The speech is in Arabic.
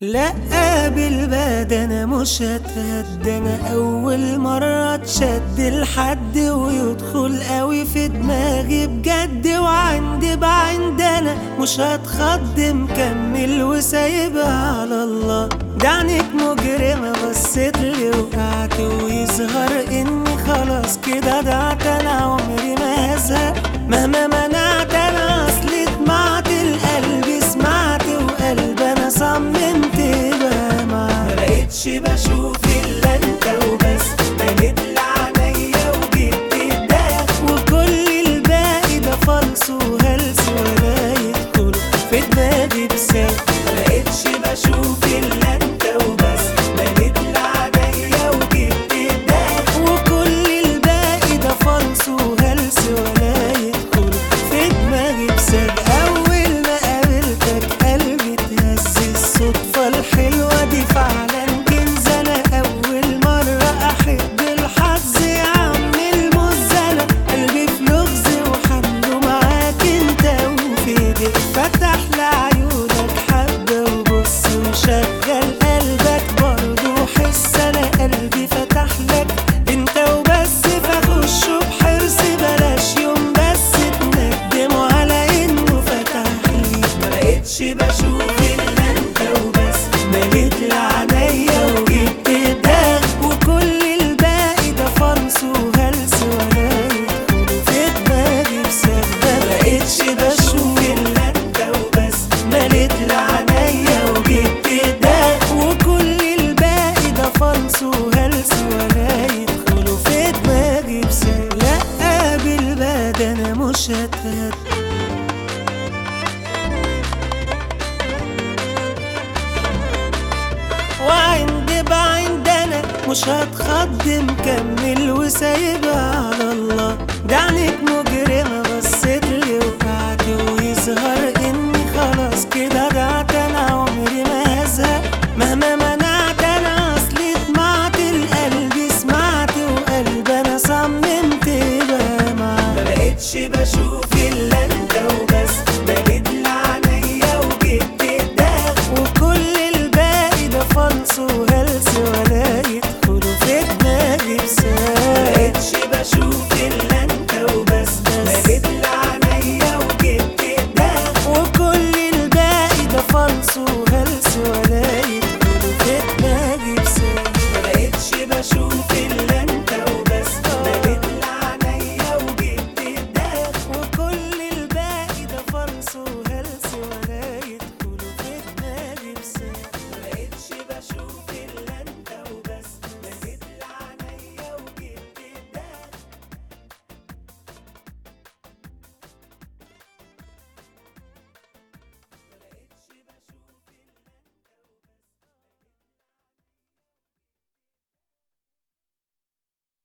لا بالباد انا مش هتهدى، انا اول مرة اتشد لحد ويدخل قوي في دماغي بجد، وعندي بعند انا مش هتخض، مكمل وسايبها على الله. دعنك مجرمة بصيتلي وقعت، ويظهر اني خلاص كده ضعت، انا عمري ما هزهق مهما منعت، انا اصلي طمعت القلب سمعت، وقلب انا صممت بقى مبقتش بشوف الا انت وبس، مليت لعينيا وجبت الدهب، وكل الباقي ده فلس وهلس ولا يدخل في دماغي بسبب. مبقتش بشوف الا انت وبس، مليت لعينيا وجبت الدهب، وكل الباقي ده فلس وهلس ولا يدخل في دماغي بسبب. اول ما قابلتك قلبي اتهز، الصدفة الحلوة دي فعلا كنز، انا اول مرة احب الحظ يا عم المزنة، قلبي في لغز وحمله معاك انت، وفي ايديك فتح لعيونك حبة وبص وشغل قلبك برضه حس، انا قلبي فتح لك انت وبس، فخشه بحرص بلاش يوم بس تندموا على انه فتح لي. مبقتش بشوف الا انت وبس، مليت لعينيا وجبت الدهب، وكل الباقي ده فرص وهلس ولا يدخل في دماغي بسبب. مبقتش بشوف الا انت وبس، مليت لعينيا وجبت الدهب، وكل الباقي ده فرص وهلس ولا يدخلوا في دماغي بسبب. لا بالباد انا مش هتهد، وعندي بعند انا مش هتخض، مكمل وسايبها على الله. دعنك مجرمة بصيتلي وقعت، ويظهر اني خلاص كده